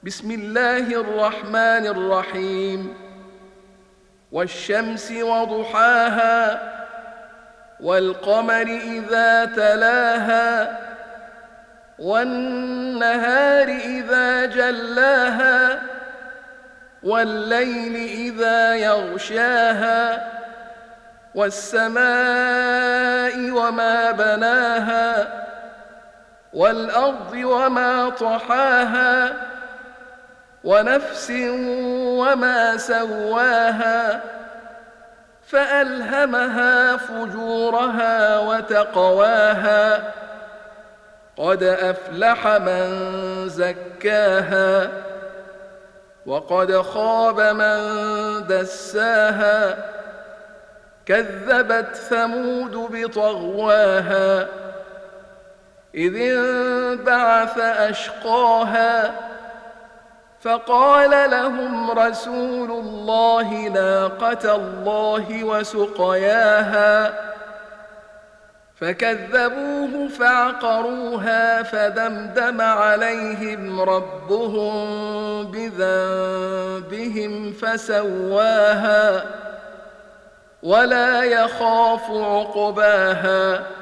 بسم الله الرحمن الرحيم والشمس وضحاها والقمر إذا تلاها والنهار إذا جلاها والليل إذا يغشاها والسماء وما بناها والأرض وما طحاها ونفس وما سواها فألهمها فجورها وتقواها قد أفلح من زكاها وقد خاب من دساها كذبت ثمود بطغواها إذ انبعث أشقاها فقال لهم رسول الله ناقة الله وسقياها فكذبوه فعقروها فدمدم عليهم ربهم بذنبهم فسواها ولا يخاف عقباها